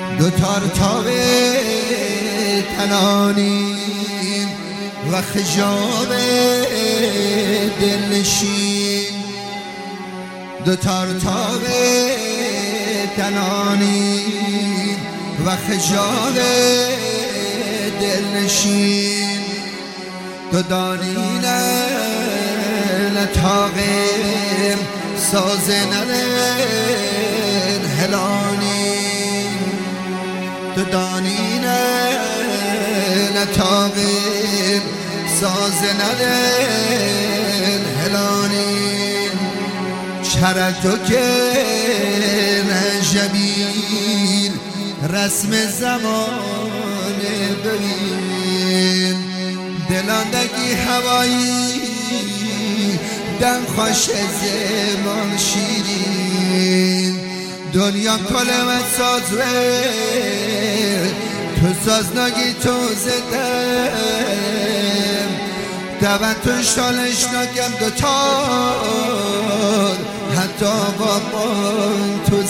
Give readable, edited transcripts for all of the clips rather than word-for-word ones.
دو تارتاب تنانی و خجاب دلنشین، دو تارتاب تنانی و خجاب دلنشین، دو دانین نتاقم ساز نرن هلانی، دو دانین نتاقم ساز نرن هلانی، چرتو که نجبین رسم زمان ببین، دلاندگی هوایی دم خوش زمان شیرین، دنیا کلمت سازوه تو سازناگی تو زدم، دوان تو شالش نگم دوتار حتی بابان تو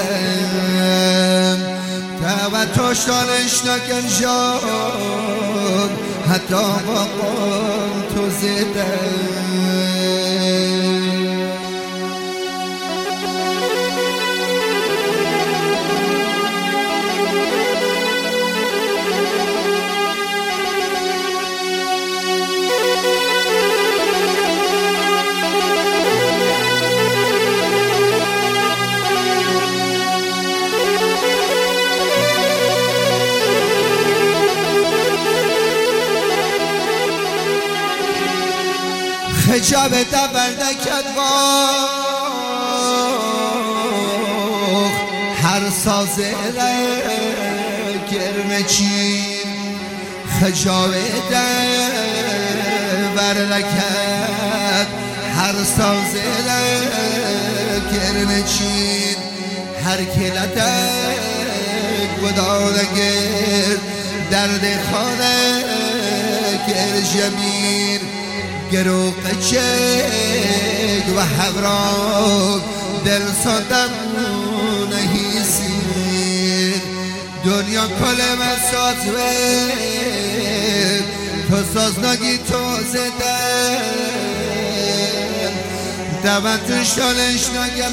زدم، دوان تو شالش نگم جان حتی بابان تو زدم. خجاب دبردکت باخ هر سازه گرمچین، خجاب دبردکت هر سازه گرمچین، هر کلتک بدارگر درد خانه گرجمین، گرو قچک و حبراک دل سادم نهیسین، دنیا کلمت سازوه تو سازناگی تو زدن، دوان تو شالش نگم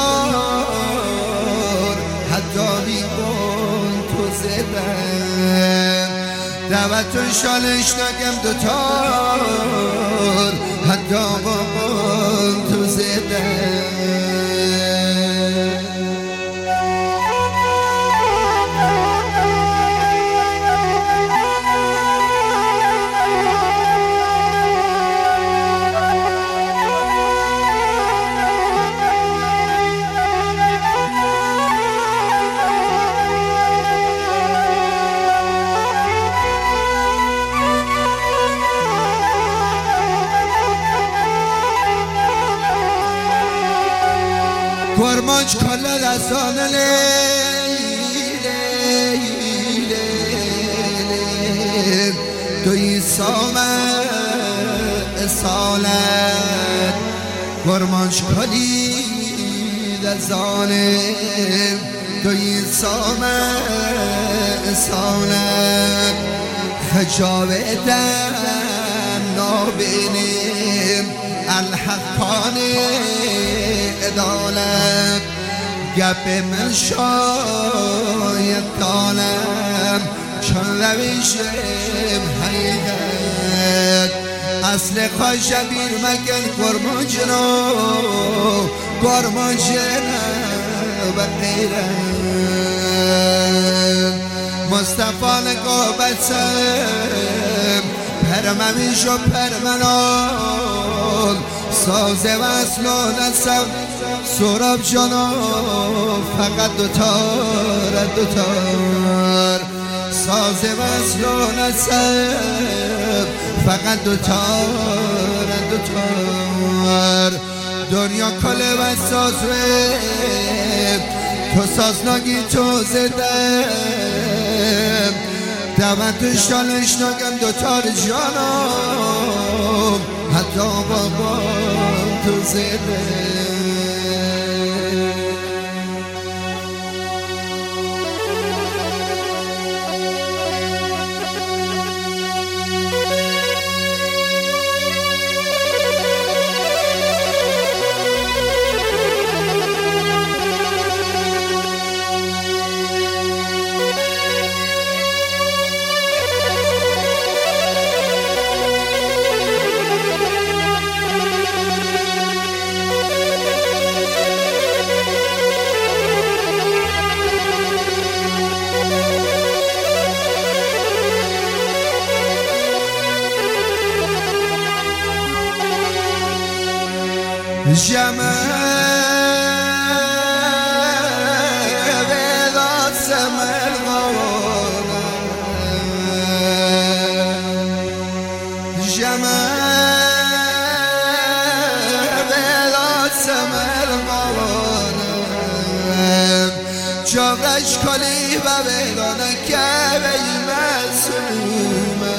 دوتار حتی بیبان تو زدن، دوان تو شالش نگم دوتار حتی بابان تو زدن. کرمانج کل رسان لیل دوی سامت سالت، کرمانج کلی رسان دوی سامت سالت، خجاب دن نابینیم الحقانه عدالت، گپ من شاید دانم چون روشم حقیقت، اصل خواهشبیر مگن گرمانجنو و غیرت، مصطفی نقابتم پرممیش و پرمنال، ساز وصل و نصب سراب جانا فقط دوتار، ساز وصل و نصب فقط دوتار، دنیا کله و سازوه تو سازناگی تو زدم، دوان تو شالش نگم دوتار جانم حتی بابا تو زدم. جمع بیداد سمر قوانه جمع بیداد سمر قوانه جابرش کلی و بیدانه که بی مسلومه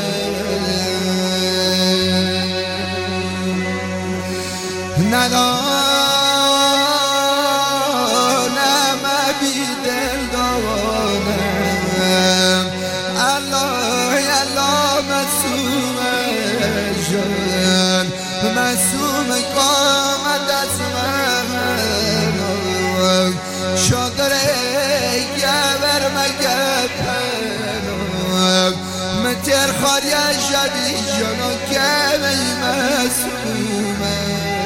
ندانم بی دل دوانم الله الله مسوم جان مسوم قامت از من شادره گبر مگپنم متر خاری شبی جانا که بی مسومه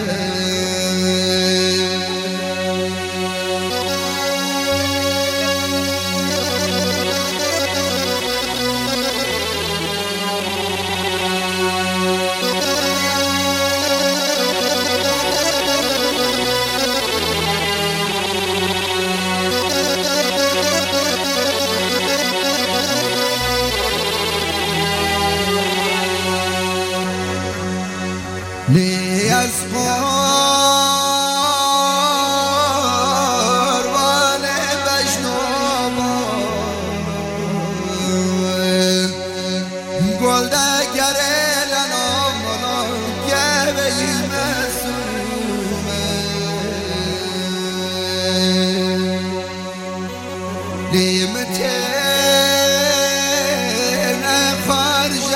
لی از قربان بشنوان گل دگر لنام که بی مسومه لی متن خارج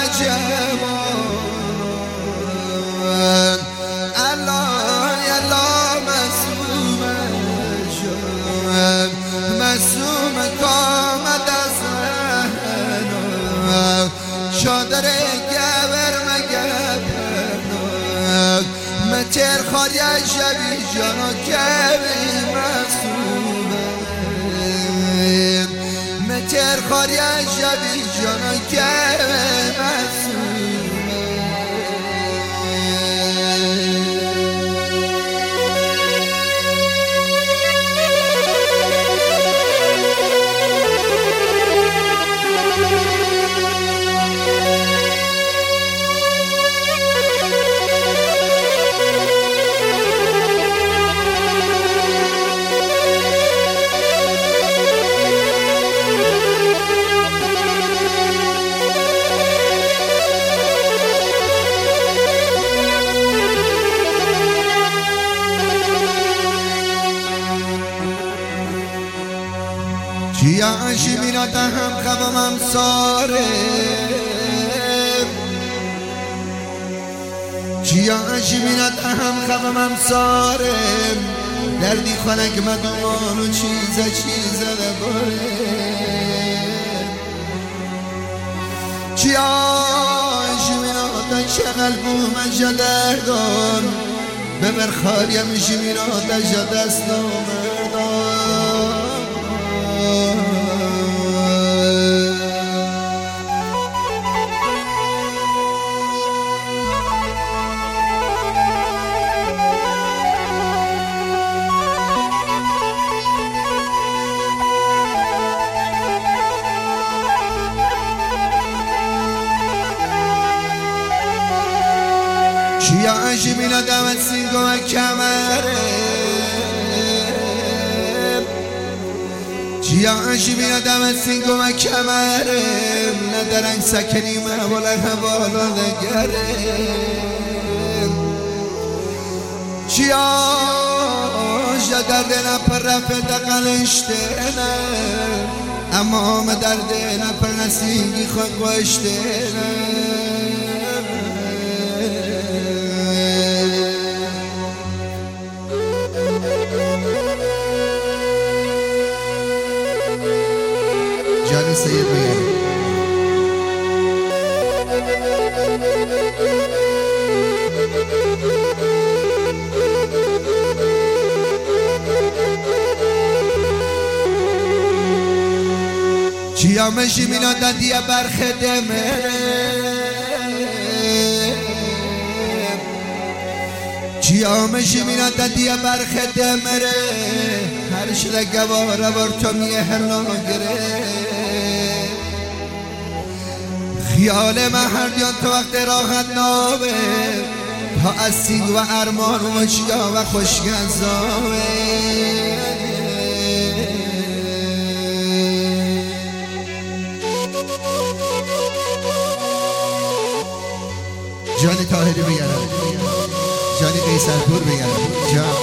جوان الله الله مسوم جان مسوم قامت از من شادره گبر مگپنم متر خاری شبی جانا که بی مسومه متر خاری شبی جانا که بی مسومه چیا عشی میرات هم خوام هم ساره چیا عشی میرات هم خوام هم ساره دردی خانک مدوان و چیزه دباره چیا عشی میرات شغل بوم جدردان ببر خاریم عشی میرات جدست مردان چیا عشی مینا دمت سینگو و کمره چیا عشی مینا دمت سینگو و کمره ندارن سکنی محوله حوالا دگره چیا در دلم پر رفت قلشتنه اما در دلم پر نسینگی خود گوشتنه جان سید بگرد چیا مشی مینا دادیه برخدمه Şiyamışı minat diye berkhe demere her şile gavara var tamiye herna gire خیال من هر دیان تو وقت راحت نابه تا اسید و ارمان و چیا و خوشگذابه جانی طاهری بگرم جانی قیصرپور بگرم جان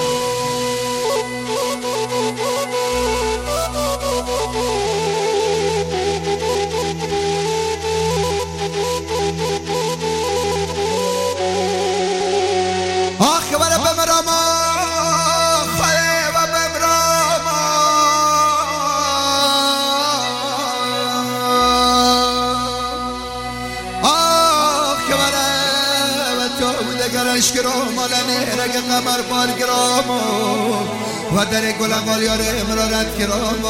گرام آلنه رگ قمر بار گرام و در گلم والیار امرارت گرام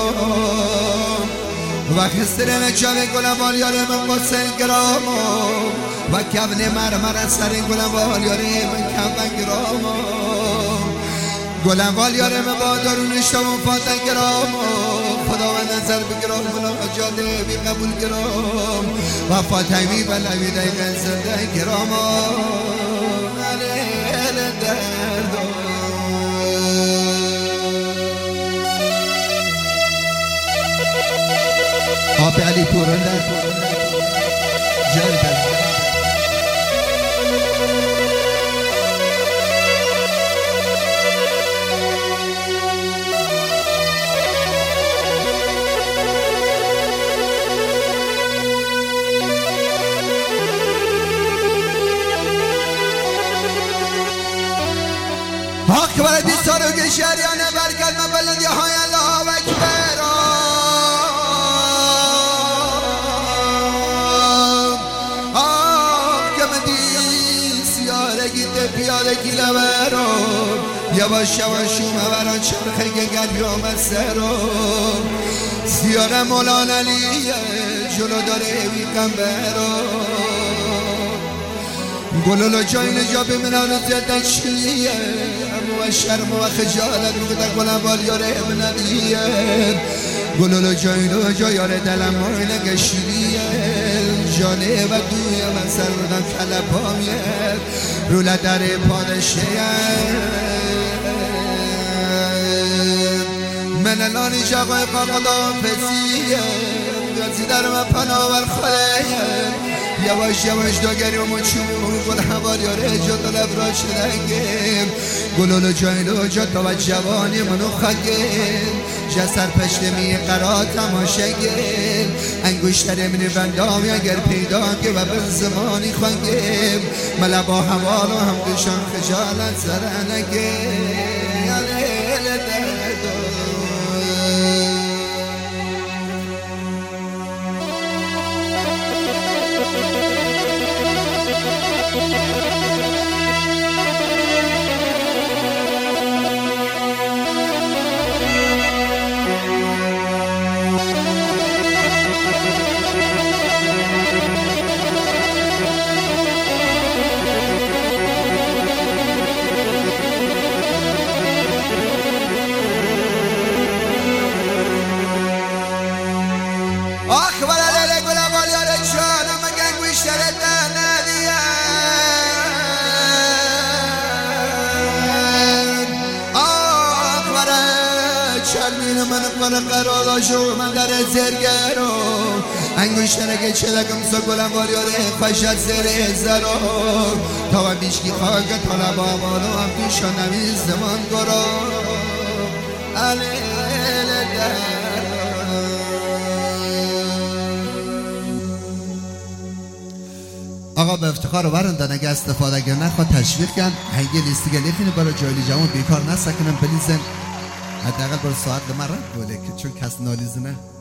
و خسترم چاوه گلم والیار من قصن گرام و کبن مرمر سر گلم والیار من کبن گرام گلم والیار من با دارونشتم و فاتن گرام خدا و نظر بگرام بلا جاده بی قبول گرام و فاتحی بلوی دیگن زنده گرام آب علی پورنده جلده اکبر دیسارو که شریانه برکت من بلندی های الله اکبر که من دی سیاره گیده پیاده گیله برم یواش یواش اومه چرخه که گلیوم سرم سیاره مولان علیه جلو داره ویقم برم گلولو جاین جا بمنان زدن چلیه و شرم و خجالت رو در گلم والیاره ابنیه گلولو جاین جا یاره دلم ماینه گشیریه جانه و دویه من سر بودم کلپامیه رو لدر پادشیه من الانی جاقای قاقدام پسیه گازی در من پناور خلیه یواش یواش داگری و مچون گل حوالیاره جا طلب را شدنگیم گلولو جایلو جا تا و جوانی منو خگیم جا سرپشتمی قرار تماشگیم انگوشتر منی بندامی اگر پیدا که و به زمانی خواهیم ملا با حوال و هم دوشان خجالت زرنگیم من قرار شو من در زرگرو انگوشتره که چلکم سو گلم والیاره خوشت زره زرو تا و بیشکی خواهد طلب آمانو هم پیشا نمیز زمان گرو آقا به افتخار ورندن اگه استفاده اگر نخواد تشویق کن هنگه لیستی گلیخینی برای جایلی جوان بیکار نسکنم بلیزن حداقل برای ساعت لما رد بوله که چون کس نالیزنه